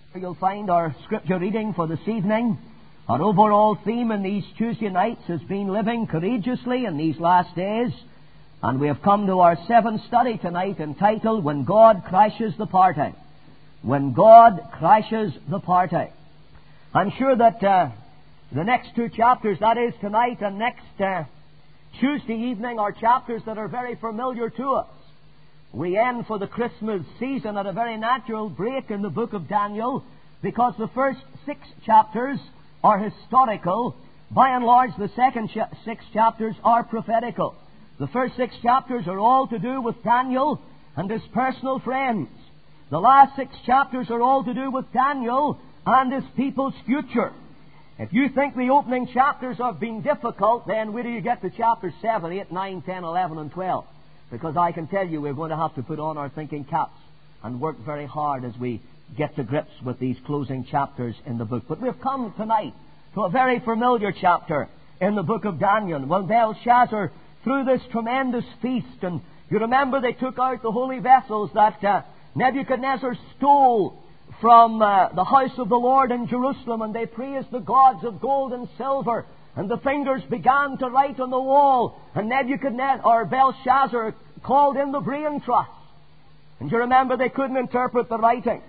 You'll find our scripture reading for this evening. Our overall theme in these Tuesday nights has been living courageously in these last days. And we have come to our seventh study tonight entitled, When God Crashes the Party. When God Crashes the Party. I'm sure that the next two chapters, that is tonight and next Tuesday evening, are chapters that are very familiar to us. We end for the Christmas season at a very natural break in the book of Daniel, because the first 6 chapters are historical. By and large, the second 6 chapters are prophetical. The first 6 chapters are all to do with Daniel and his personal friends. The last 6 chapters are all to do with Daniel and his people's future. If you think the opening chapters have been difficult, then wait till you get to chapters 7, 8, 9, 10, 11, and 12. Because I can tell you we're going to have to put on our thinking caps and work very hard as we get to grips with these closing chapters in the book. But we've come tonight to a very familiar chapter in the book of Daniel. When Belshazzar threw this tremendous feast, and you remember they took out the holy vessels that Nebuchadnezzar stole from the house of the Lord in Jerusalem, and they praised the gods of gold and silver. And the fingers began to write on the wall. And Belshazzar called in the brain trust. And you remember they couldn't interpret the writing.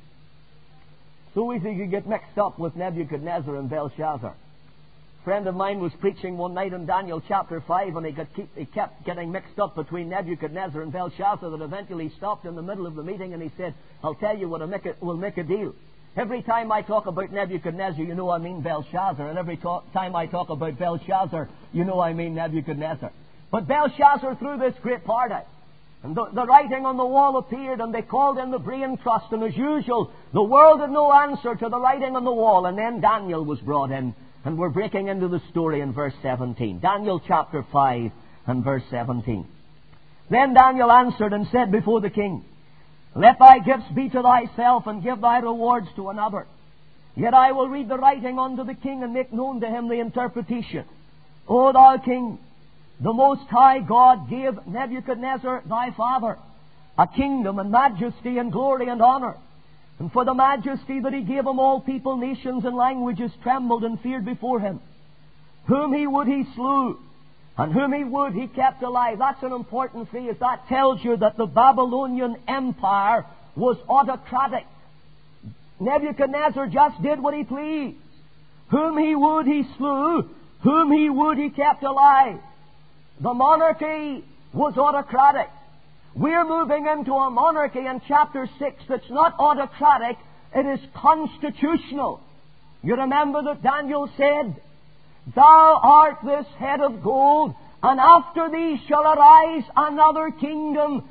So easy you get mixed up with Nebuchadnezzar and Belshazzar. A friend of mine was preaching one night in Daniel chapter 5, and he kept getting mixed up between Nebuchadnezzar and Belshazzar, that eventually stopped in the middle of the meeting, and he said, I'll tell you what, we'll make a deal. Every time I talk about Nebuchadnezzar, you know I mean Belshazzar. And every time I talk about Belshazzar, you know I mean Nebuchadnezzar. But Belshazzar threw this great party. And the writing on the wall appeared, and they called in the brain trust. And as usual, the world had no answer to the writing on the wall. And then Daniel was brought in. And we're breaking into the story in verse 17. Daniel chapter 5 and verse 17. Then Daniel answered and said before the king, Let thy gifts be to thyself, and give thy rewards to another. Yet I will read the writing unto the king, and make known to him the interpretation. O thou king, the Most High God gave Nebuchadnezzar thy father a kingdom and majesty and glory and honor. And for the majesty that he gave him, all people, nations, and languages trembled and feared before him. Whom he would he slew, and whom he would he kept alive. That's an important phrase. That tells you that the Babylonian Empire was autocratic. Nebuchadnezzar just did what he pleased. Whom he would he slew, whom he would he kept alive. The monarchy was autocratic. We're moving into a monarchy in chapter 6 that's not autocratic, it is constitutional. You remember that Daniel said, Thou art this head of gold, and after thee shall arise another kingdom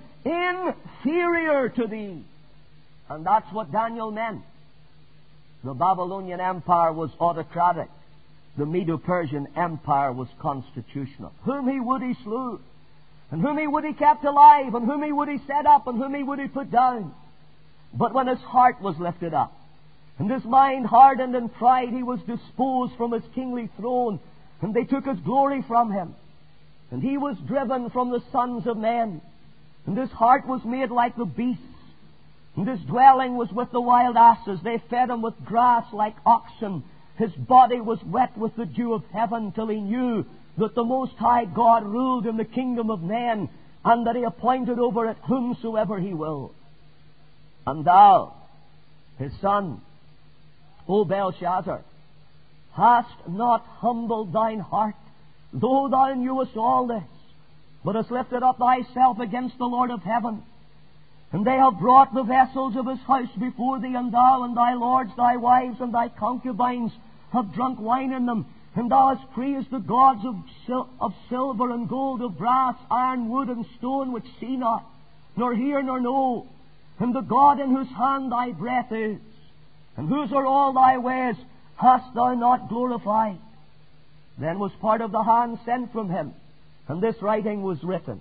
inferior to thee. And that's what Daniel meant. The Babylonian Empire was autocratic. The Medo-Persian Empire was constitutional. Whom he would he slew, and whom he would he kept alive, and whom he would he set up, and whom he would he put down. But when his heart was lifted up, and his mind hardened in pride, he was disposed from his kingly throne, and they took his glory from him. And he was driven from the sons of men, and his heart was made like the beasts, and his dwelling was with the wild asses. They fed him with grass like oxen. His body was wet with the dew of heaven, till he knew that the Most High God ruled in the kingdom of men, and that he appointed over it whomsoever he will. And thou, his son, O Belshazzar, hast not humbled thine heart, though thou knewest all this, but hast lifted up thyself against the Lord of heaven. And they have brought the vessels of his house before thee, and thou and thy lords, thy wives, and thy concubines have drunk wine in them. And thou hast praised the gods of silver and gold, of brass, iron, wood, and stone, which see not, nor hear, nor know. And the God in whose hand thy breath is, and whose are all thy ways, hast thou not glorified? Then was part of the hand sent from him, and this writing was written.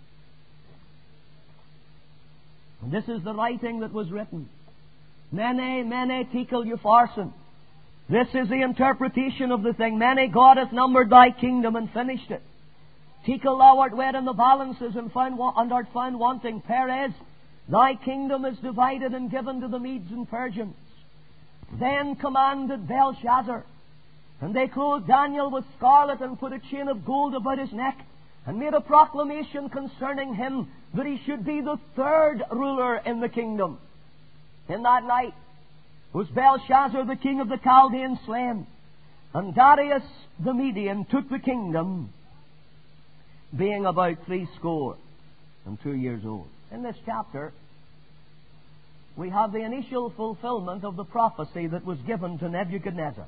And this is the writing that was written. Mene, mene, tekel, upharsin. This is the interpretation of the thing. Mene, God hath numbered thy kingdom and finished it. Tekel, thou art weighed in the balances and art found wanting. Perez, thy kingdom is divided and given to the Medes and Persians. then commanded Belshazzar, and they clothed Daniel with scarlet and put a chain of gold about his neck, and made a proclamation concerning him that he should be the third ruler in the kingdom. In that night was Belshazzar the king of the Chaldeans slain, and Darius the Median took the kingdom, being about 62 years old. In this chapter, we have the initial fulfillment of the prophecy that was given to Nebuchadnezzar.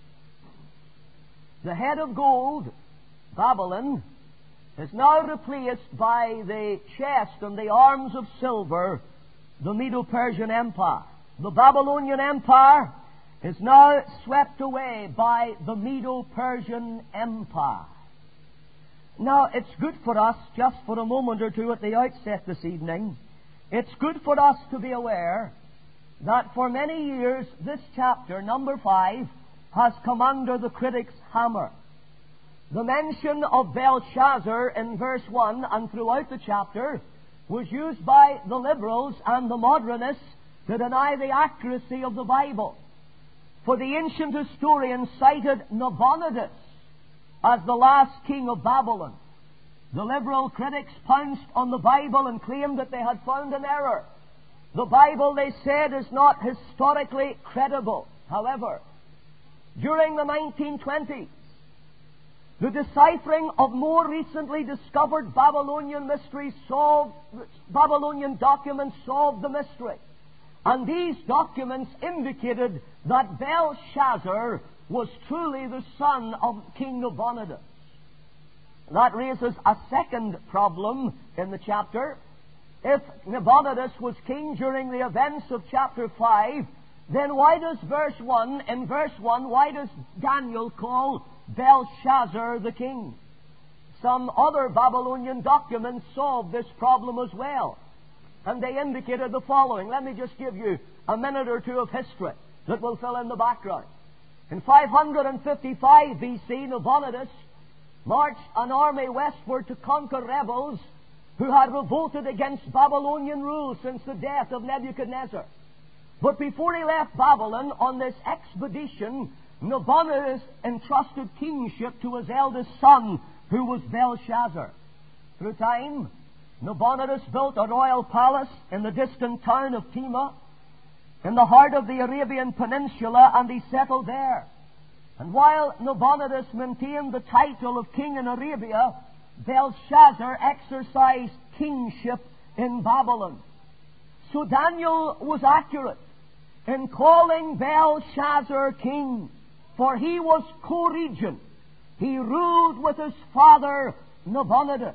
The head of gold, Babylon, is now replaced by the chest and the arms of silver, the Medo-Persian Empire. The Babylonian Empire is now swept away by the Medo-Persian Empire. Now, it's good for us, just for a moment or two at the outset this evening, it's good for us to be aware that for many years this chapter, number 5, has come under the critic's hammer. The mention of Belshazzar in verse 1 and throughout the chapter was used by the liberals and the modernists to deny the accuracy of the Bible. For the ancient historians cited Nabonidus as the last king of Babylon. The liberal critics pounced on the Bible and claimed that they had found an error. The Bible, they said, is not historically credible. However, during the 1920s, the deciphering of more recently discovered Babylonian documents solved the mystery. And these documents indicated that Belshazzar was truly the son of King Nabonidus. That raises a second problem in the chapter. If Nabonidus was king during the events of chapter 5, then why does in verse 1, why does Daniel call Belshazzar the king? Some other Babylonian documents solved this problem as well. And they indicated the following. Let me just give you a minute or two of history that will fill in the background. In 555 BC, Nabonidus marched an army westward to conquer rebels who had revolted against Babylonian rule since the death of Nebuchadnezzar. But before he left Babylon on this expedition, Nabonidus entrusted kingship to his eldest son, who was Belshazzar. Through time, Nabonidus built a royal palace in the distant town of Tema, in the heart of the Arabian Peninsula, and he settled there. And while Nabonidus maintained the title of king in Arabia, Belshazzar exercised kingship in Babylon. So Daniel was accurate in calling Belshazzar king, for he was co-regent. He ruled with his father Nabonidus.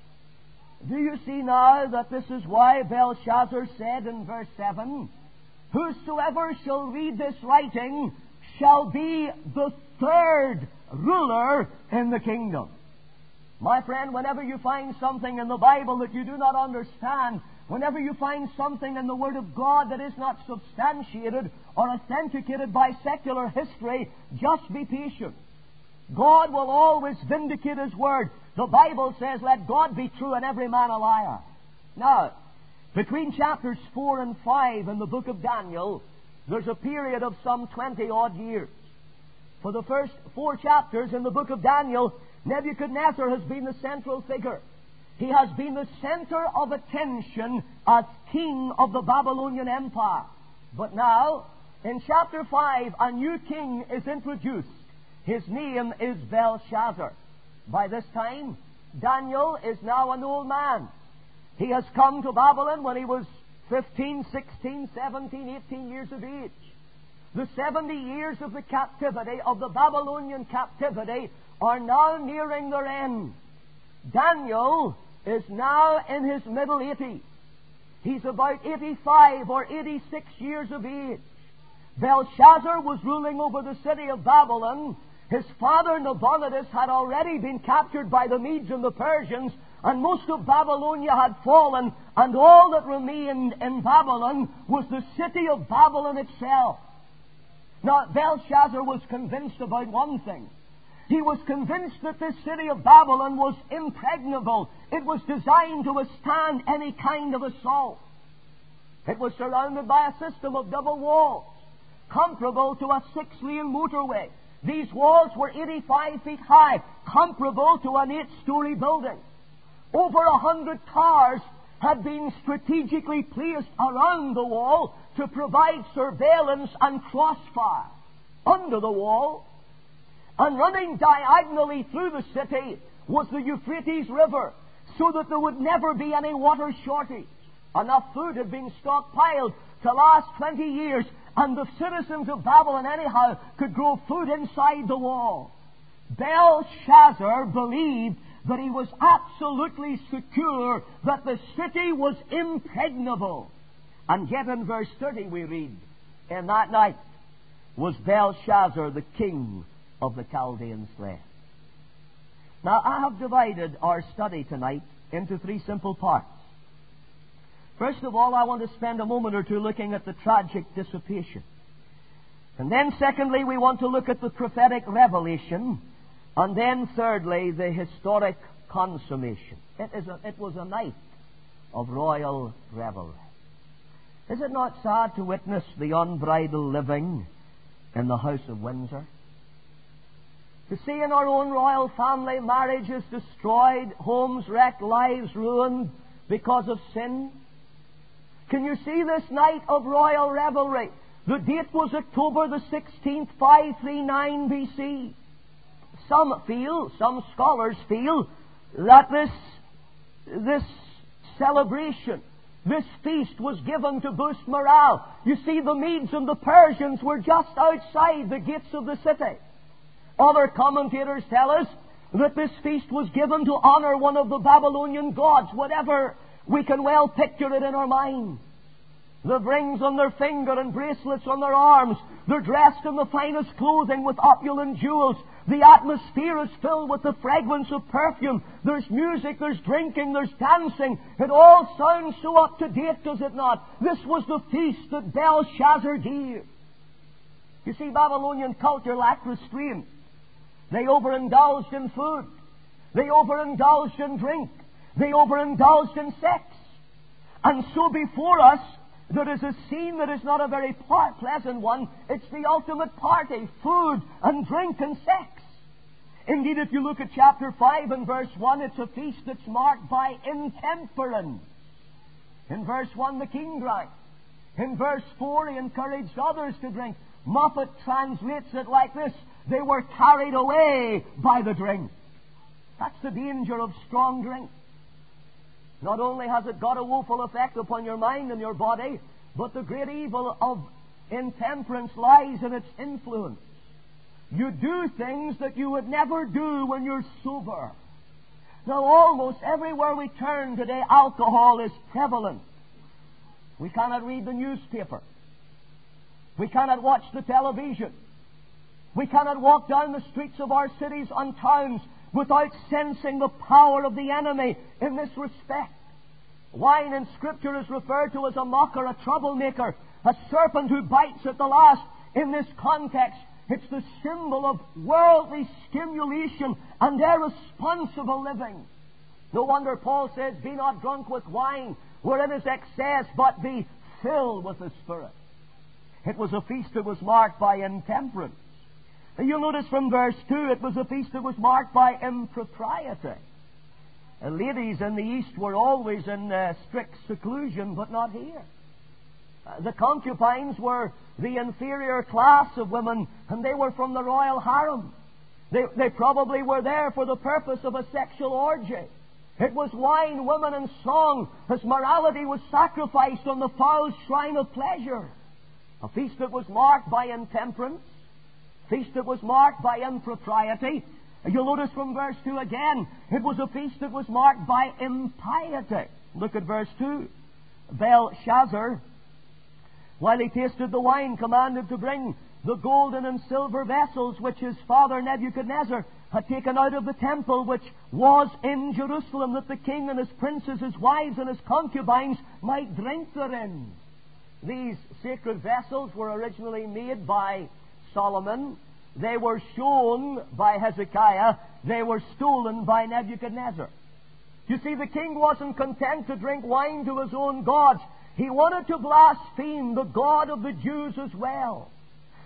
Do you see now that this is why Belshazzar said in verse 7, "Whosoever shall read this writing shall be the third ruler in the kingdom." My friend, whenever you find something in the Bible that you do not understand, whenever you find something in the Word of God that is not substantiated or authenticated by secular history, just be patient. God will always vindicate His Word. The Bible says, "Let God be true and every man a liar." Now, between chapters 4 and 5 in the book of Daniel, there's a period of some 20-odd years. For the first 4 chapters in the book of Daniel, Nebuchadnezzar has been the central figure. He has been the center of attention as king of the Babylonian Empire. But now, in chapter 5, a new king is introduced. His name is Belshazzar. By this time, Daniel is now an old man. He has come to Babylon when he was 15, 16, 17, 18 years of age. The 70 years of the captivity, of the Babylonian captivity, are now nearing their end. Daniel is now in his middle 80s. He's about 85 or 86 years of age. Belshazzar was ruling over the city of Babylon. His father Nabonidus had already been captured by the Medes and the Persians, and most of Babylonia had fallen, and all that remained in Babylon was the city of Babylon itself. Now, Belshazzar was convinced about one thing. He was convinced that this city of Babylon was impregnable. It was designed to withstand any kind of assault. It was surrounded by a system of double walls. comparable to a 6-lane motorway. These walls were 85 feet high, comparable to an 8-story building. Over 100 towers had been strategically placed around the wall to provide surveillance and crossfire. Under the wall, and running diagonally through the city, was the Euphrates River, so that there would never be any water shortage. Enough food had been stockpiled to last 20 years, and the citizens of Babylon anyhow could grow food inside the wall. Belshazzar believed that he was absolutely secure that the city was impregnable. And yet in verse 30 we read, in that night was Belshazzar the king of the Chaldeans slain. Now I have divided our study tonight into 3 simple parts. First of all, I want to spend a moment or two looking at the tragic dissipation. And then secondly, we want to look at the prophetic revelation. And then thirdly, the historic consummation. It was a night of royal revelry. Is it not sad to witness the unbridled living in the House of Windsor? To see in our own royal family marriages destroyed, homes wrecked, lives ruined because of sin? Can you see this night of royal revelry? The date was October the 16th, 539 BC. Some scholars feel, that this celebration, this feast was given to boost morale. You see, the Medes and the Persians were just outside the gates of the city. Other commentators tell us that this feast was given to honor one of the Babylonian gods, whatever we can well picture it in our mind. The rings on their finger and bracelets on their arms. They're dressed in the finest clothing with opulent jewels. The atmosphere is filled with the fragrance of perfume. There's music, there's drinking, there's dancing. It all sounds so up to date, does it not? This was the feast that Belshazzar gave. You see, Babylonian culture lacked restraint. They overindulged in food. They overindulged in drink. They overindulged in sex. And so before us, there is a scene that is not a very pleasant one. It's the ultimate party, food and drink and sex. Indeed, if you look at chapter 5 and verse 1, it's a feast that's marked by intemperance. In verse 1, the king drank. In verse 4, he encouraged others to drink. Moffat translates it like this: they were carried away by the drink. That's the danger of strong drink. Not only has it got a woeful effect upon your mind and your body, but the great evil of intemperance lies in its influence. You do things that you would never do when you're sober. Now, almost everywhere we turn today, alcohol is prevalent. We cannot read the newspaper. We cannot watch the television. We cannot walk down the streets of our cities and towns without sensing the power of the enemy in this respect. Wine in Scripture is referred to as a mocker, a troublemaker, a serpent who bites at the last. In this context, it's the symbol of worldly stimulation and irresponsible living. No wonder Paul says, "Be not drunk with wine, wherein is excess, but be filled with the Spirit." It was a feast that was marked by intemperance. You'll notice from verse 2, it was a feast that was marked by impropriety. Ladies in the East were always in strict seclusion, but not here. The concubines were the inferior class of women, and they were from the royal harem. They probably were there for the purpose of a sexual orgy. It was wine, women, and song, as morality was sacrificed on the foul shrine of pleasure. A feast that was marked by intemperance, feast that was marked by impropriety. You'll notice from verse 2 again, it was a feast that was marked by impiety. Look at verse 2. Belshazzar, while he tasted the wine, commanded to bring the golden and silver vessels which his father Nebuchadnezzar had taken out of the temple which was in Jerusalem, that the king and his princes, his wives and his concubines might drink therein. These sacred vessels were originally made by Solomon. They were shown by Hezekiah. They were stolen by Nebuchadnezzar. You see, the king wasn't content to drink wine to his own gods. He wanted to blaspheme the God of the Jews as well.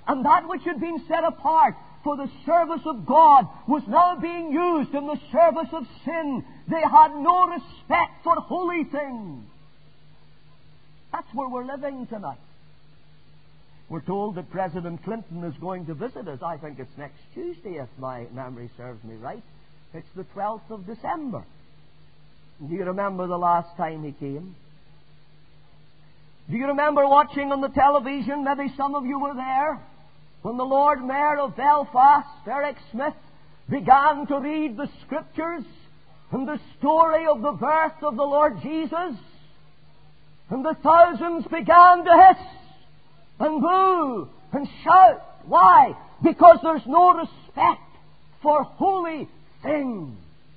And that which had been set apart for the service of God was now being used in the service of sin. They had no respect for holy things. That's where we're living tonight. We're told that President Clinton is going to visit us. I think it's next Tuesday, if my memory serves me right. It's the 12th of December. Do you remember the last time he came? Do you remember watching on the television, maybe some of you were there, when the Lord Mayor of Belfast, Eric Smith, began to read the Scriptures and the story of the birth of the Lord Jesus? And the thousands began to hiss and boo and shout. Why? Because there's no respect for holy things.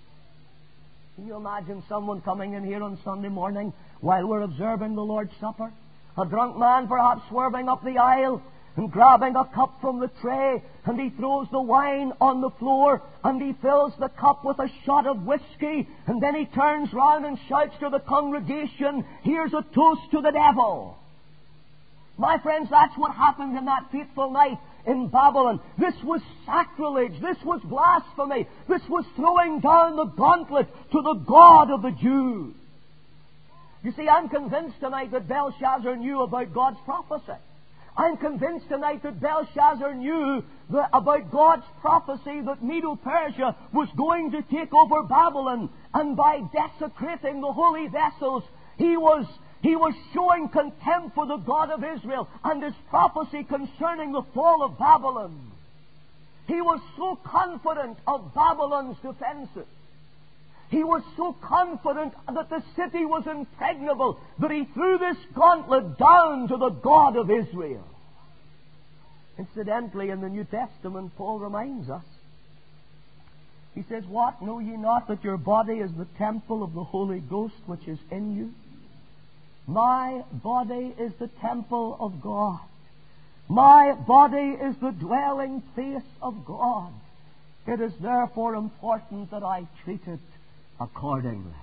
Can you imagine someone coming in here on Sunday morning while we're observing the Lord's Supper? A drunk man perhaps swerving up the aisle and grabbing a cup from the tray, and he throws the wine on the floor, and he fills the cup with a shot of whiskey, and then he turns round and shouts to the congregation, "Here's a toast to the devil." My friends, that's what happened in that fateful night in Babylon. This was sacrilege. This was blasphemy. This was throwing down the gauntlet to the God of the Jews. You see, I'm convinced tonight that Belshazzar knew about God's prophecy. I'm convinced tonight that Belshazzar knew about God's prophecy that Medo-Persia was going to take over Babylon, and by desecrating the holy vessels, he was showing contempt for the God of Israel and his prophecy concerning the fall of Babylon. He was so confident of Babylon's defenses. He was so confident that the city was impregnable that he threw this gauntlet down to the God of Israel. Incidentally, in the New Testament, Paul reminds us. He says, "What? Know ye not that your body is the temple of the Holy Ghost which is in you? My body is the temple of God. My body is the dwelling place of God. It is therefore important that I treat it accordingly."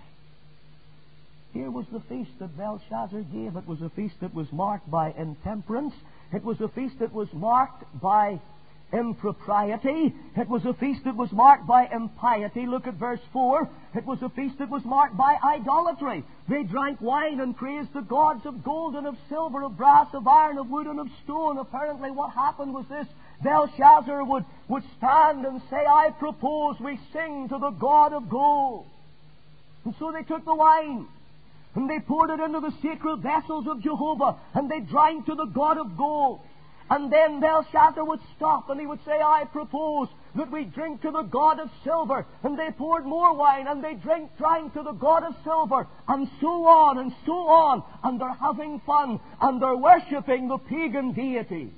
Here was the feast that Belshazzar gave. It was a feast that was marked by intemperance. It was a feast that was marked by impropriety. It was a feast that was marked by impiety. Look at verse 4. It was a feast that was marked by idolatry. They drank wine and praised the gods of gold and of silver, of brass, of iron, of wood, and of stone. Apparently what happened was this. Belshazzar would stand and say, "I propose we sing to the God of gold." And so they took the wine, and they poured it into the sacred vessels of Jehovah, and they drank to the God of gold. And then Belshazzar would stop, and he would say, "I propose that we drink to the God of silver." And they poured more wine, and they drank to the God of silver, and so on and so on. And they're having fun, and they're worshipping the pagan deity.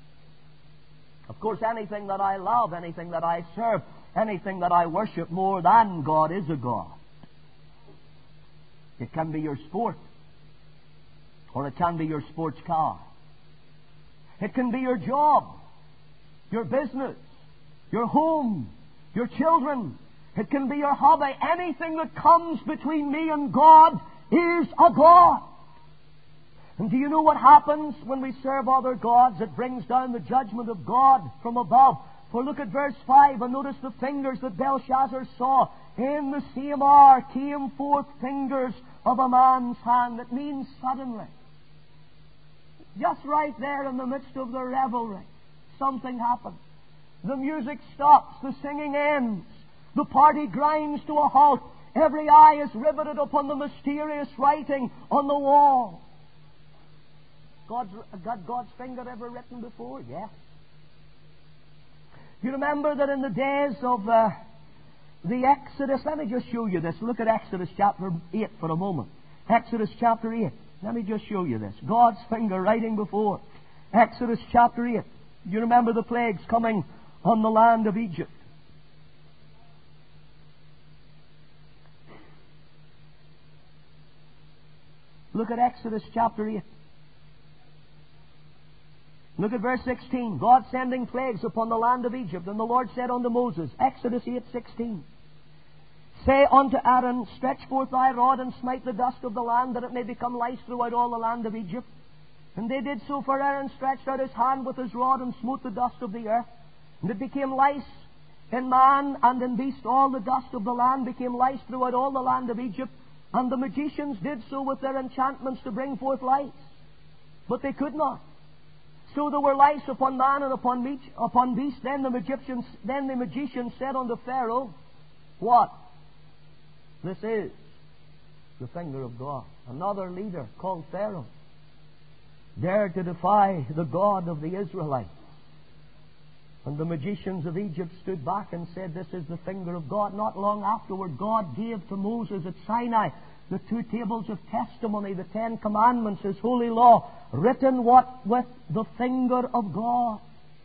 Of course, anything that I love, anything that I serve, anything that I worship more than God is a god. It can be your sport, or it can be your sports car. It can be your job, your business, your home, your children. It can be your hobby. Anything that comes between me and God is a god. And do you know what happens when we serve other gods? It brings down the judgment of God from above. For look at verse 5 and notice the fingers that Belshazzar saw. In the same hour came forth fingers of a man's hand. That means suddenly. Just right there in the midst of the revelry, something happens. The music stops. The singing ends. The party grinds to a halt. Every eye is riveted upon the mysterious writing on the wall. God's finger ever written before? Yes. You remember that in the days of the Exodus, let me just show you this. Look at Exodus chapter 8 for a moment. Exodus chapter 8. Let me just show you this. God's finger writing before. Exodus chapter 8. You remember the plagues coming on the land of Egypt. Look at Exodus chapter 8. Look at verse 16. God sending plagues upon the land of Egypt. And the Lord said unto Moses, Exodus 8:16, Say unto Aaron, Stretch forth thy rod and smite the dust of the land, that it may become lice throughout all the land of Egypt. And they did so, for Aaron stretched out his hand with his rod and smote the dust of the earth. And it became lice in man and in beast. All the dust of the land became lice throughout all the land of Egypt. And the magicians did so with their enchantments to bring forth lice. But they could not. So there were lice upon man and upon beast. Then the magicians said unto Pharaoh, what? This is the finger of God. Another leader called Pharaoh dared to defy the God of the Israelites. And the magicians of Egypt stood back and said, this is the finger of God. Not long afterward, God gave to Moses at Sinai the 2 tables of testimony, the 10 commandments, His holy law, written what? With the finger of God.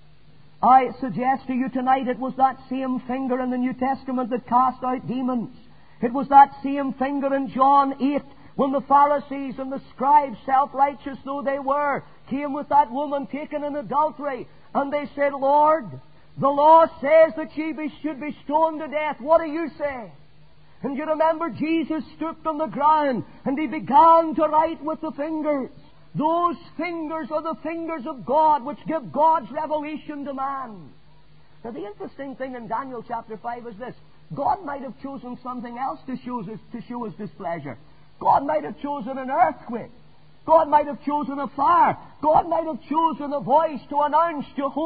I suggest to you tonight it was that same finger in the New Testament that cast out demons. It was that same finger in John 8 when the Pharisees and the scribes, self-righteous though they were, came with that woman taken in adultery. And they said, Lord, the law says that she should be stoned to death. What do you say? And you remember Jesus stooped on the ground and He began to write with the fingers. Those fingers are the fingers of God which give God's revelation to man. Now the interesting thing in Daniel chapter 5 is this. God might have chosen something else to show His displeasure. God might have chosen an earthquake. God might have chosen a fire. God might have chosen a voice to announce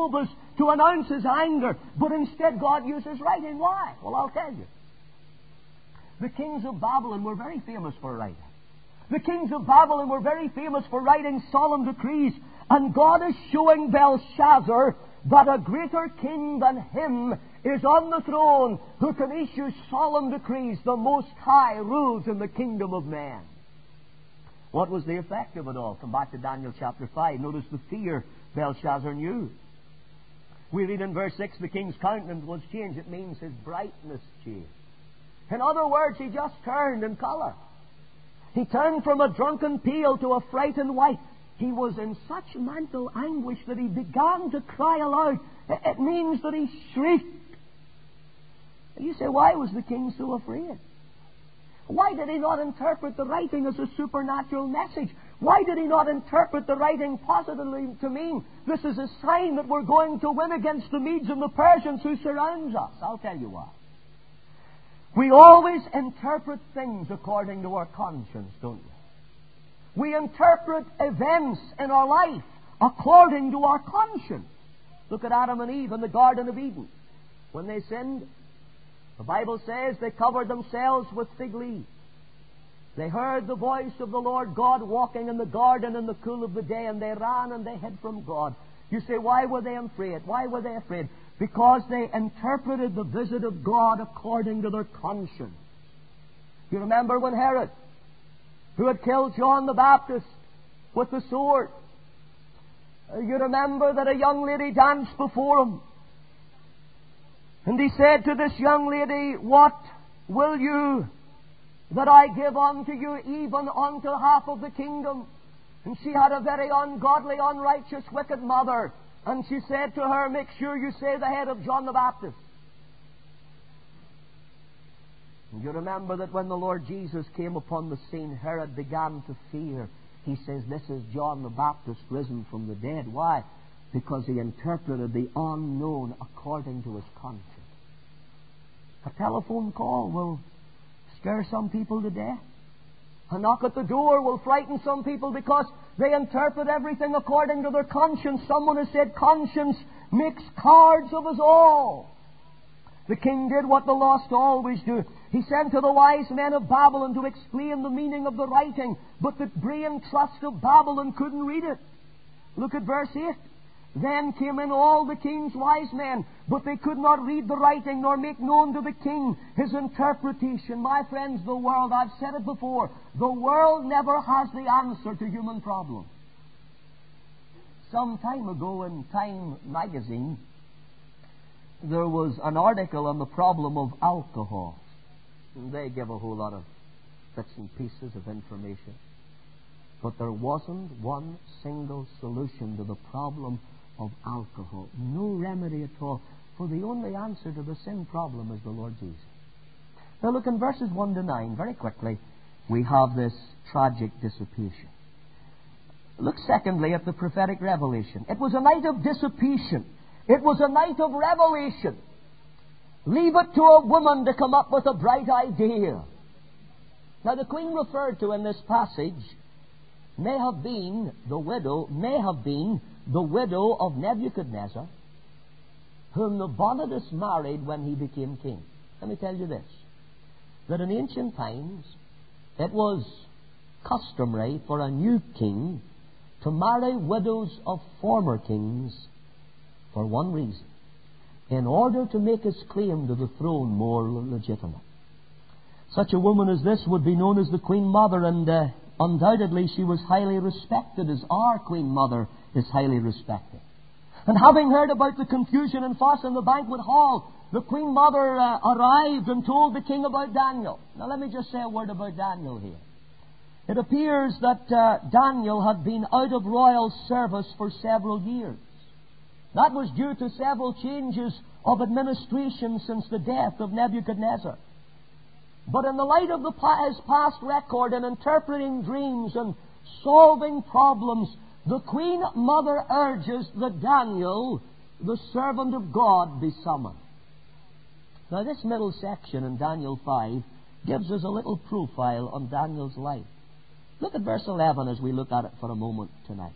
His anger. But instead God uses writing. Why? Well, I'll tell you. The kings of Babylon were very famous for writing. The kings of Babylon were very famous for writing solemn decrees. And God is showing Belshazzar that a greater king than him is on the throne who can issue solemn decrees. The Most High rules in the kingdom of man. What was the effect of it all? Come back to Daniel chapter 5. Notice the fear Belshazzar knew. We read in verse 6, the king's countenance was changed. It means his brightness changed. In other words, he just turned in colour. He turned from a drunken pale to a frightened white. He was in such mental anguish that he began to cry aloud. It means that he shrieked. You say, why was the king so afraid? Why did he not interpret the writing as a supernatural message? Why did he not interpret the writing positively to mean this is a sign that we're going to win against the Medes and the Persians who surrounds us? I'll tell you why. We always interpret things according to our conscience, don't we? We interpret events in our life according to our conscience. Look at Adam and Eve in the Garden of Eden. When they sinned, the Bible says they covered themselves with fig leaves. They heard the voice of the Lord God walking in the garden in the cool of the day, and they ran and they hid from God. You say, why were they afraid? Why were they afraid? Because they interpreted the visit of God according to their conscience. You remember when Herod, who had killed John the Baptist with the sword, you remember that a young lady danced before him. And he said to this young lady, what will you that I give unto you, even unto half of the kingdom? And she had a very ungodly, unrighteous, wicked mother. And she said to her, make sure you say the head of John the Baptist. And you remember that when the Lord Jesus came upon the scene, Herod began to fear. He says, this is John the Baptist risen from the dead. Why? Because he interpreted the unknown according to his conscience. A telephone call will scare some people to death. A knock at the door will frighten some people because they interpret everything according to their conscience. Someone has said, conscience makes cowards of us all. The king did what the lost always do. He sent to the wise men of Babylon to explain the meaning of the writing, but the brain trust of Babylon couldn't read it. Look at verse 8. Then came in all the king's wise men, but they could not read the writing nor make known to the king his interpretation. My friends, the world, I've said it before, the world never has the answer to human problems. Some time ago in Time magazine, there was an article on the problem of alcohol. And they give a whole lot of bits and pieces of information. But there wasn't one single solution to the problem of alcohol. No remedy at all. For the only answer to the sin problem is the Lord Jesus. Now look in verses 1 to 9, very quickly, we have this tragic dissipation. Look secondly at the prophetic revelation. It was a night of dissipation. It was a night of revelation. Leave it to a woman to come up with a bright idea. Now the queen referred to in this passage may have been the widow of Nebuchadnezzar, whom Nabonidus married when he became king. Let me tell you this, that in ancient times it was customary for a new king to marry widows of former kings for one reason: in order to make his claim to the throne more legitimate. Such a woman as this would be known as the Queen Mother, and undoubtedly she was highly respected, as our Queen Mother is highly respected. And having heard about the confusion and fuss in the banquet hall, the Queen Mother arrived and told the king about Daniel. Now let me just say a word about Daniel here. It appears that Daniel had been out of royal service for several years. That was due to several changes of administration since the death of Nebuchadnezzar. But in the light of his past record in interpreting dreams and solving problems, the Queen Mother urges that Daniel, the servant of God, be summoned. Now this middle section in Daniel 5 gives us a little profile on Daniel's life. Look at verse 11 as we look at it for a moment tonight.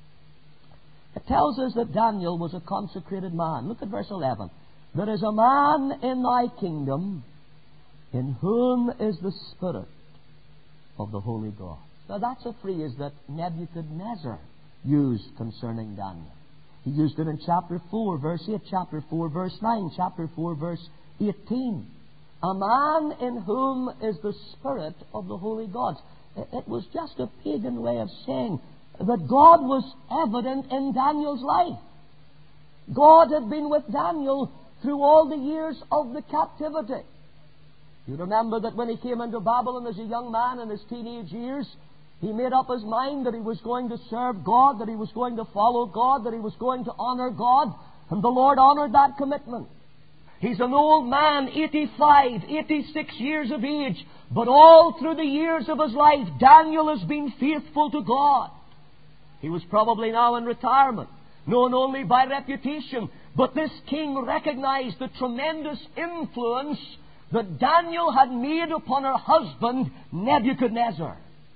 It tells us that Daniel was a consecrated man. Look at verse 11. There is a man in thy kingdom in whom is the Spirit of the Holy God. Now that's a phrase that Nebuchadnezzar used concerning Daniel. He used it in chapter 4, verse 8, chapter 4, verse 9, chapter 4, verse 18. A man in whom is the Spirit of the Holy God. It was just a pagan way of saying that God was evident in Daniel's life. God had been with Daniel through all the years of the captivity. You remember that when he came into Babylon as a young man in his teenage years, he made up his mind that he was going to serve God, that he was going to follow God, that he was going to honor God, and the Lord honored that commitment. He's an old man, 85, 86 years of age, but all through the years of his life, Daniel has been faithful to God. He was probably now in retirement, known only by reputation, but this king recognized the tremendous influence that Daniel had made upon her husband, Nebuchadnezzar.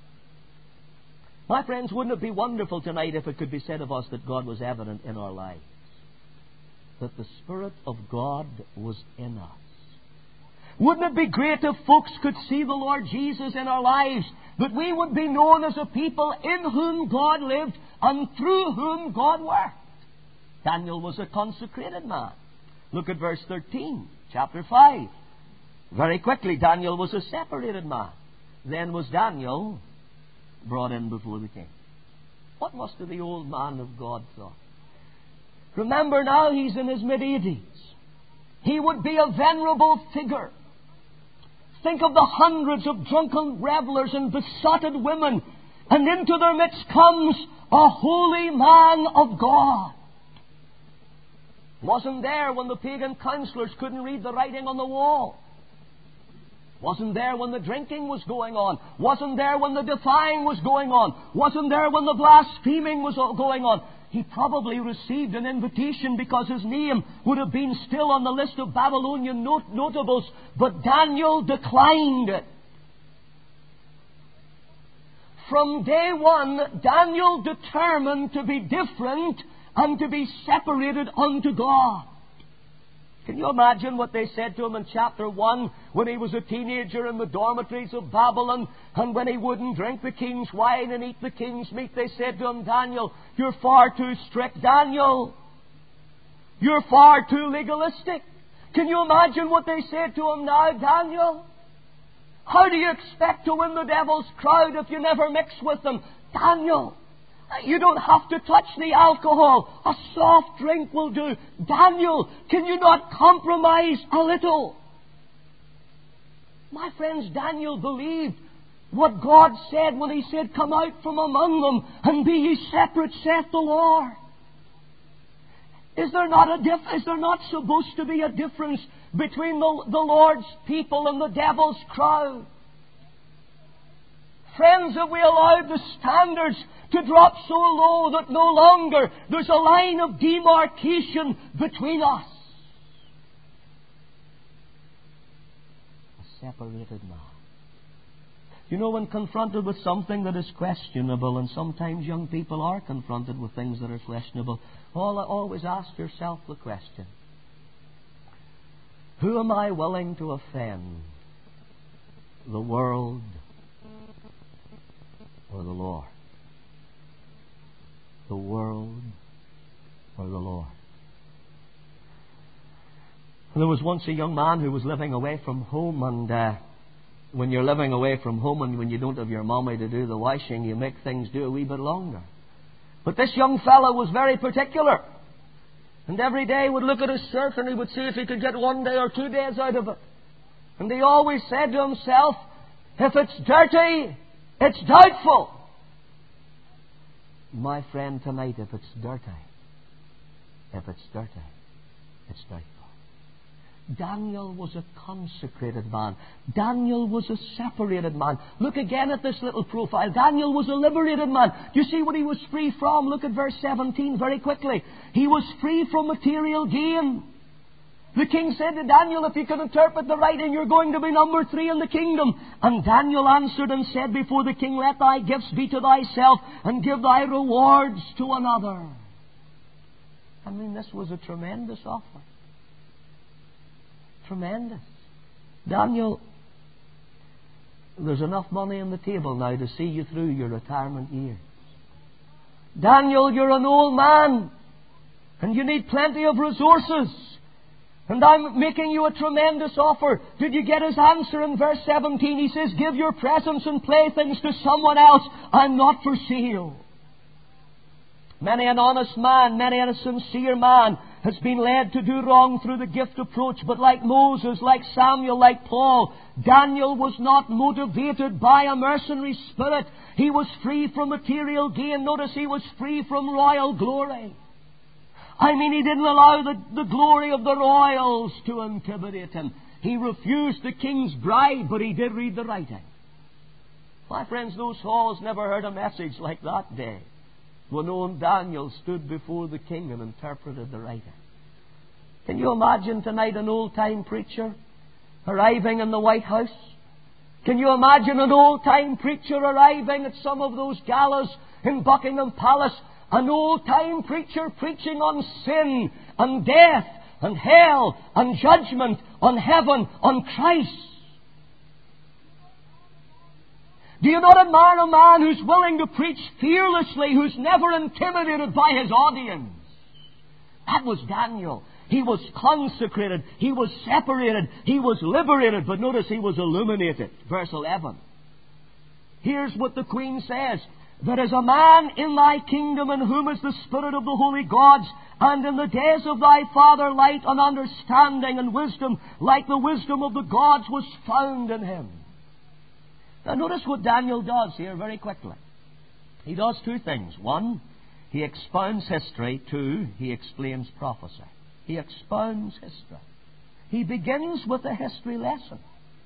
My friends, wouldn't it be wonderful tonight if it could be said of us that God was evident in our lives? That the Spirit of God was in us. Wouldn't it be great if folks could see the Lord Jesus in our lives, that we would be known as a people in whom God lived and through whom God worked? Daniel was a consecrated man. Look at verse 13, chapter 5. Very quickly, Daniel was a separated man. Then was Daniel brought in before the king. What must the old man of God thought? Remember now, he's in his mid-80s. He would be a venerable figure. Think of the hundreds of drunken revelers and besotted women, and into their midst comes a holy man of God. Wasn't there when the pagan counselors couldn't read the writing on the wall. Wasn't there when the drinking was going on. Wasn't there when the defying was going on. Wasn't there when the blaspheming was going on. He probably received an invitation because his name would have been still on the list of Babylonian notables, but Daniel declined it. From day one, Daniel determined to be different and to be separated unto God. Can you imagine what they said to him in chapter 1 when he was a teenager in the dormitories of Babylon, and when he wouldn't drink the king's wine and eat the king's meat? They said to him, Daniel, you're far too strict, Daniel. You're far too legalistic. Can you imagine what they said to him now, Daniel? How do you expect to win the devil's crowd if you never mix with them? Daniel, you don't have to touch the alcohol. A soft drink will do. Daniel, can you not compromise a little? My friends, Daniel believed what God said when He said, come out from among them and be ye separate, saith the Lord. Is there not supposed to be a difference between the Lord's people and the devil's crowd? Friends, have we allowed the standards to drop so low that no longer there's a line of demarcation between us? A separated man. You know, when confronted with something that is questionable, and sometimes young people are confronted with things that are questionable, always ask yourself the question, who am I willing to offend? The world or the Lord? The world or the Lord? There was once a young man who was living away from home, and when you're living away from home and when you don't have your mommy to do the washing, you make things do a wee bit longer. But this young fellow was very particular, and every day would look at his shirt and he would see if he could get 1 day or 2 days out of it. And he always said to himself, if it's dirty, it's doubtful. My friend, tonight, if it's dirty, it's doubtful. Daniel was a consecrated man. Daniel was a separated man. Look again at this little profile. Daniel was a liberated man. Do you see what he was free from? Look at verse 17 very quickly. He was free from material gain. The king said to Daniel, if you can interpret the writing, you're going to be number 3 in the kingdom. And Daniel answered and said before the king, let thy gifts be to thyself, and give thy rewards to another. I mean, this was a tremendous offer. Tremendous. Daniel, there's enough money on the table now to see you through your retirement years. Daniel, you're an old man, and you need plenty of resources. And I'm making you a tremendous offer. Did you get his answer in verse 17? He says, give your presents and playthings to someone else. I'm not for sale. Many an honest man, many a sincere man has been led to do wrong through the gift approach. But like Moses, like Samuel, like Paul, Daniel was not motivated by a mercenary spirit. He was free from material gain. Notice he was free from royal glory. I mean, he didn't allow the glory of the royals to intimidate him. He refused the king's bribe, but he did read the writing. My friends, those halls never heard a message like that day, when old Daniel stood before the king and interpreted the writing. Can you imagine tonight an old-time preacher arriving in the White House? Can you imagine an old-time preacher arriving at some of those galas in Buckingham Palace? An old-time preacher preaching on sin and death and hell and judgment, on heaven, on Christ. Do you not admire a man who's willing to preach fearlessly, who's never intimidated by his audience? That was Daniel. He was consecrated. He was separated. He was liberated. But notice he was illuminated. Verse 11. Here's what the queen says. There is a man in thy kingdom in whom is the spirit of the holy gods, and in the days of thy father light and understanding and wisdom, like the wisdom of the gods, was found in him. Now notice what Daniel does here very quickly. He does 2 things. 1, he expounds history. 2, he explains prophecy. He expounds history. He begins with a history lesson.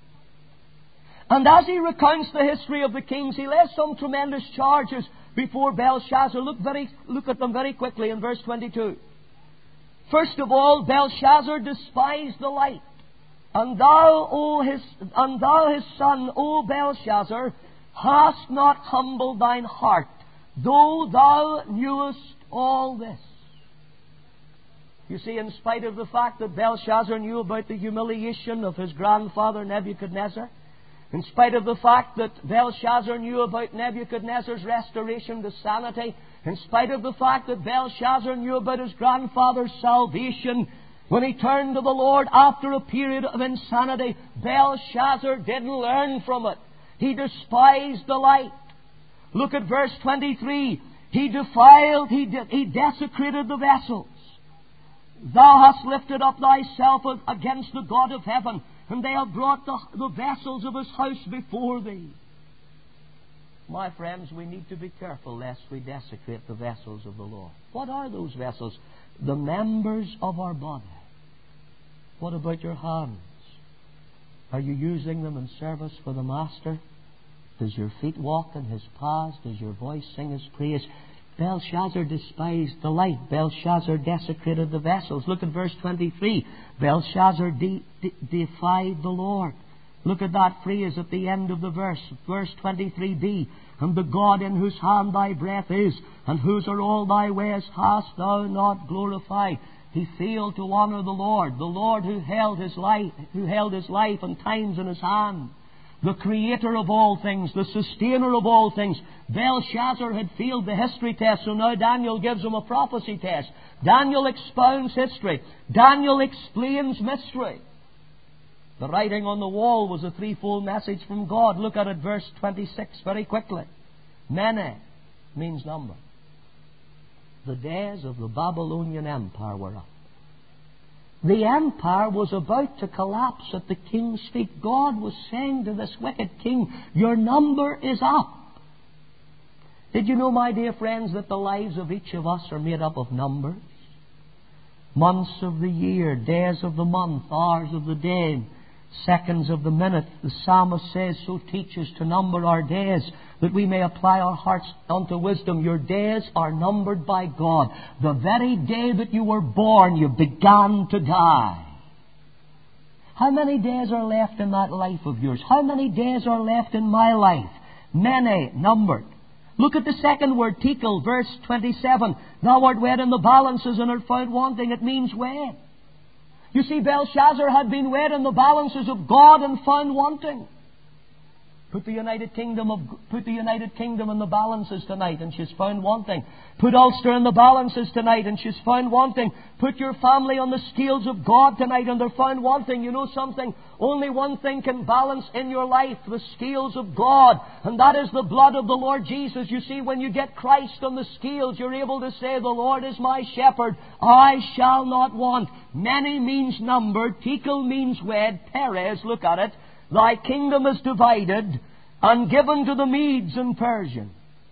And as he recounts the history of the kings, he lays some tremendous charges before Belshazzar. Look at them very quickly in verse 22. First of all, Belshazzar despised the light. And thou, his son, O Belshazzar, hast not humbled thine heart, though thou knewest all this. You see, in spite of the fact that Belshazzar knew about the humiliation of his grandfather Nebuchadnezzar, in spite of the fact that Belshazzar knew about Nebuchadnezzar's restoration to sanity, in spite of the fact that Belshazzar knew about his grandfather's salvation, when he turned to the Lord after a period of insanity, Belshazzar didn't learn from it. He despised the light. Look at verse 23. He desecrated the vessels. Thou hast lifted up thyself against the God of heaven, and they have brought the vessels of his house before thee. My friends, we need to be careful lest we desecrate the vessels of the Lord. What are those vessels? The members of our body. What about your hands? Are you using them in service for the Master? Does your feet walk in His paths? Does your voice sing His praise? Belshazzar despised the light. Belshazzar desecrated the vessels. Look at verse 23. Belshazzar defied the Lord. Look at that phrase at the end of the verse. Verse 23b. And the God in whose hand thy breath is, and whose are all thy ways, hast thou not glorified? He failed to honour the Lord who held his life and times in His hand. The Creator of all things, the Sustainer of all things. Belshazzar had failed the history test, so now Daniel gives him a prophecy test. Daniel expounds history. Daniel explains mystery. The writing on the wall was a threefold message from God. Look at it, verse 26, very quickly. Mene means number. The days of the Babylonian Empire were up. The empire was about to collapse at the king's feet. God was saying to this wicked king, your number is up. Did you know, my dear friends, that the lives of each of us are made up of numbers? Months of the year, days of the month, hours of the day, seconds of the minute. The psalmist says, so teach us to number our days, that we may apply our hearts unto wisdom. Your days are numbered by God. The very day that you were born, you began to die. How many days are left in that life of yours? How many days are left in my life? Many, numbered. Look at the second word, tekel, verse 27. Thou art weighed in the balances and art found wanting. It means weighed. You see, Belshazzar had been weighed in the balances of God and found wanting. Put the United Kingdom in the balances tonight and she's found wanting. Put Ulster in the balances tonight and she's found wanting. Put your family on the scales of God tonight and they're found wanting. You know something? Only one thing can balance in your life, the scales of God, and that is the blood of the Lord Jesus. You see, when you get Christ on the scales, you're able to say, the Lord is my shepherd, I shall not want. Many means numbered, tekel means weighed, Perez, look at it. Thy kingdom is divided and given to the Medes and Persians.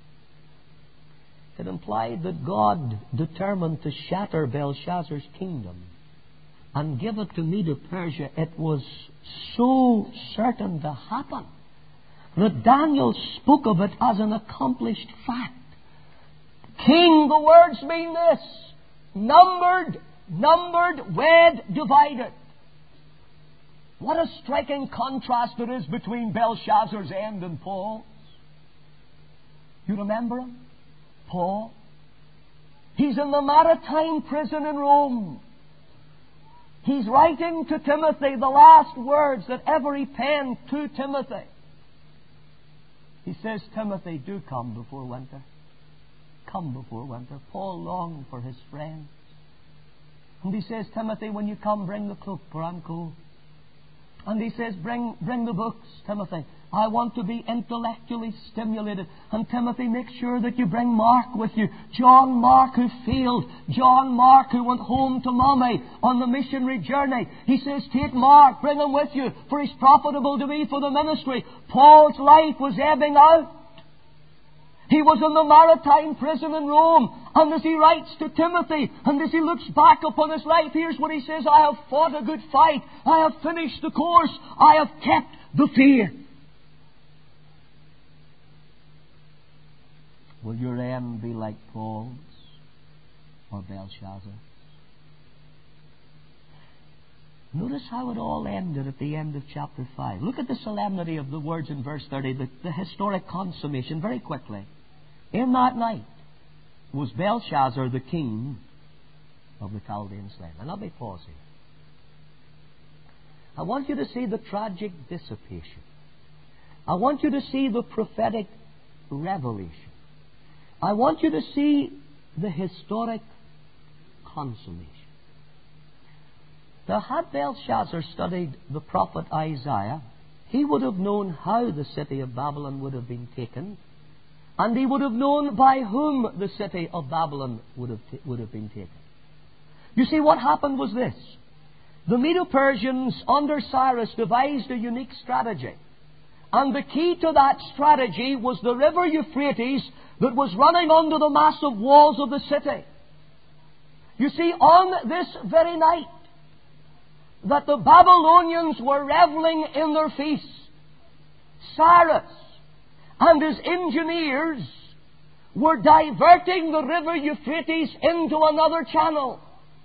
It implied that God determined to shatter Belshazzar's kingdom and give it to Medo-Persia. It was so certain to happen that Daniel spoke of it as an accomplished fact. King, the words mean this: numbered, weighed, divided. What a striking contrast it is between Belshazzar's end and Paul's. You remember him? Paul. He's in the maritime prison in Rome. He's writing to Timothy the last words that ever he penned to Timothy. He says, Timothy, do come before winter. Come before winter. Paul longed for his friends. And he says, Timothy, when you come, bring the cloak, for I'm cold. And he says, bring the books, Timothy. I want to be intellectually stimulated. And Timothy, make sure that you bring Mark with you. John Mark who failed. John Mark who went home to Mommy on the missionary journey. He says, take Mark, bring him with you, for he's profitable to me for the ministry. Paul's life was ebbing out. He was in the maritime prison in Rome. And as he writes to Timothy, and as he looks back upon his life, here's what he says: I have fought a good fight. I have finished the course. I have kept the faith. Will your end be like Paul's or Belshazzar? Notice how it all ended at the end of chapter 5. Look at the solemnity of the words in verse 30, the historic consummation, very quickly. In that night was Belshazzar the king of the Chaldeans slain. And let me pause here. I want you to see the tragic dissipation. I want you to see the prophetic revelation. I want you to see the historic consummation. Now, had Belshazzar studied the prophet Isaiah, he would have known how the city of Babylon would have been taken, and he would have known by whom the city of Babylon would have been taken. You see, what happened was this. The Medo-Persians under Cyrus devised a unique strategy. And the key to that strategy was the river Euphrates that was running under the massive walls of the city. You see, on this very night that the Babylonians were reveling in their feasts, Cyrus, and his engineers were diverting the river Euphrates into another channel.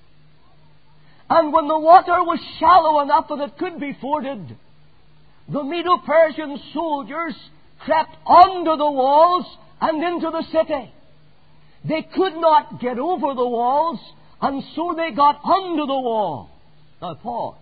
And when the water was shallow enough that it could be forded, the Medo-Persian soldiers crept under the walls and into the city. They could not get over the walls, and so they got under the wall. Now pause.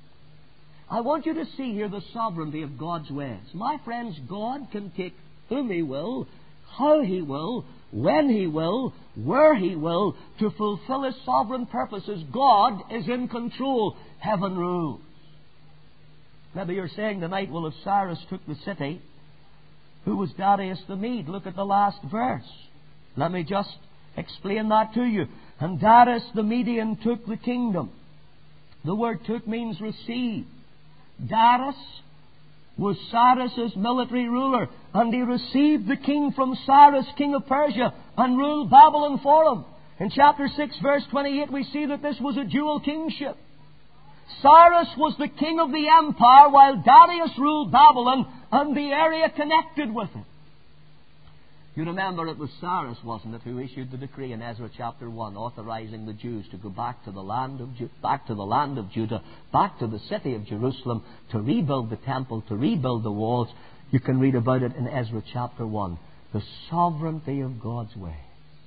I want you to see here the sovereignty of God's ways. My friends, God can take whom He will, how He will, when He will, where He will, to fulfill His sovereign purposes. God is in control. Heaven rules. Maybe you're saying tonight, well, if Cyrus took the city, who was Darius the Mede? Look at the last verse. Let me just explain that to you. And Darius the Median took the kingdom. The word took means receive. Darius was Cyrus's military ruler, and he received the king from Cyrus, king of Persia, and ruled Babylon for him. In chapter 6, verse 28, we see that this was a dual kingship. Cyrus was the king of the empire, while Darius ruled Babylon and the area connected with it. You remember it was Cyrus, wasn't it, who issued the decree in Ezra chapter 1, authorizing the Jews to go back to the land of Judah, back to the city of Jerusalem, to rebuild the temple, to rebuild the walls. You can read about it in Ezra chapter 1. The sovereignty of God's way.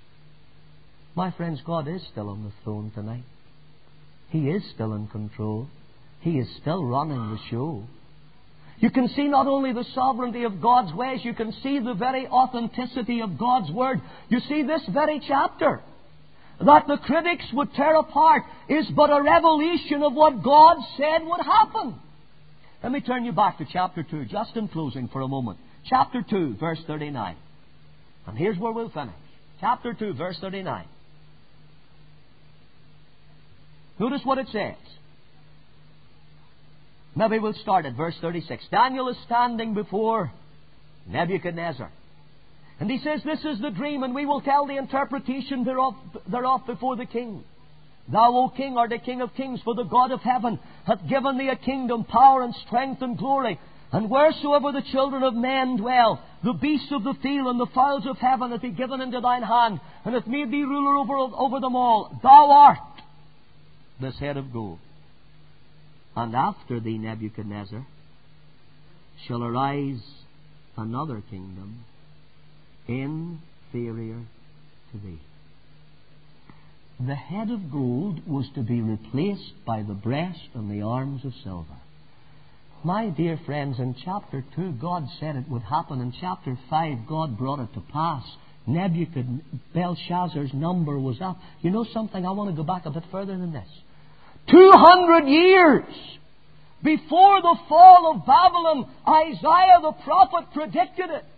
My friends, God is still on the throne tonight. He is still in control. He is still running the show. You can see not only the sovereignty of God's ways, you can see the very authenticity of God's Word. You see, this very chapter that the critics would tear apart is but a revelation of what God said would happen. Let me turn you back to chapter 2, just in closing for a moment. Chapter 2, verse 39. And here's where we'll finish. Chapter 2, verse 39. Notice what it says. Maybe we'll start at verse 36. Daniel is standing before Nebuchadnezzar. And he says, this is the dream, and we will tell the interpretation thereof before the king. Thou, O king, art the King of kings, for the God of heaven hath given thee a kingdom, power, and strength, and glory. And wheresoever the children of men dwell, the beasts of the field and the fowls of heaven hath he given into thine hand, and hath made thee ruler over them all. Thou art this head of gold. And after thee, Nebuchadnezzar, shall arise another kingdom inferior to thee. The head of gold was to be replaced by the breast and the arms of silver. My dear friends, in chapter 2, God said it would happen. In chapter 5, God brought it to pass. Belshazzar's number was up. You know something? I want to go back a bit further than this. 200 years before the fall of Babylon, Isaiah the prophet predicted it.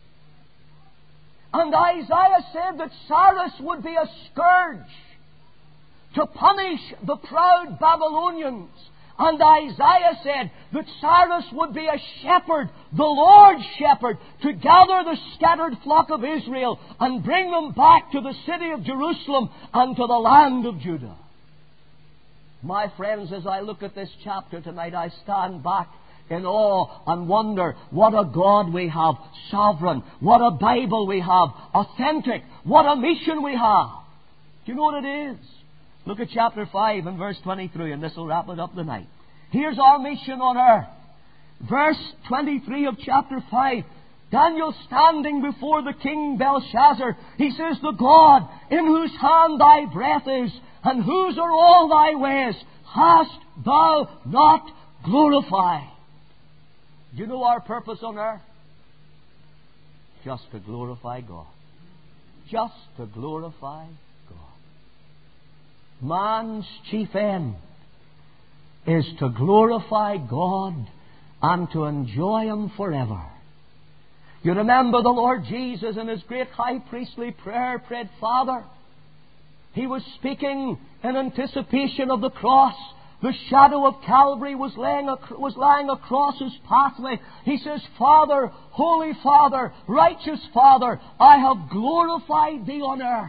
And Isaiah said that Cyrus would be a scourge to punish the proud Babylonians. And Isaiah said that Cyrus would be a shepherd, the Lord's shepherd, to gather the scattered flock of Israel and bring them back to the city of Jerusalem and to the land of Judah. My friends, as I look at this chapter tonight, I stand back in awe and wonder what a God we have, sovereign, what a Bible we have, authentic, what a mission we have. Do you know what it is? Look at chapter 5 and verse 23, and this will wrap it up tonight. Here's our mission on earth. Verse 23 of chapter 5. Daniel standing before the king Belshazzar, he says, the God in whose hand thy breath is, and whose are all thy ways, hast thou not glorified. Do you know our purpose on earth? Just to glorify God. Just to glorify God. Man's chief end is to glorify God and to enjoy Him forever. You remember the Lord Jesus in His great high priestly prayer prayed, Father. He was speaking in anticipation of the cross. The shadow of Calvary was lying across His pathway. He says, Father, Holy Father, righteous Father, I have glorified Thee on earth.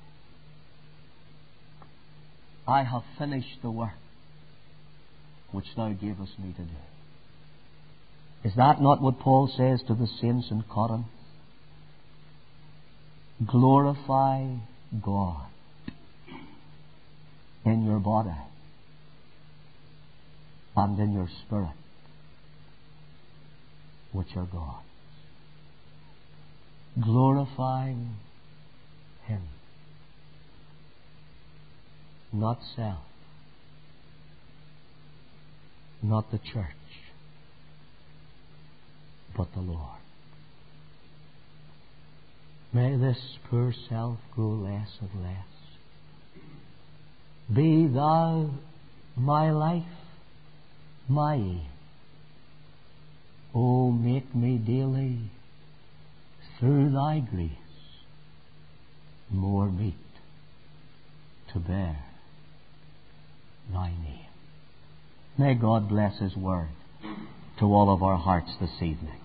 I have finished the work which Thou gavest me to do. Is that not what Paul says to the saints in Corinth? Glorify God in your body and in your spirit, which are God's. Glorify Him. Not self. Not the church. But the Lord. May this poor self grow less and less. Be Thou my life, my aim. Oh, make me daily, through Thy grace, more meet to bear Thy name. May God bless His word to all of our hearts this evening.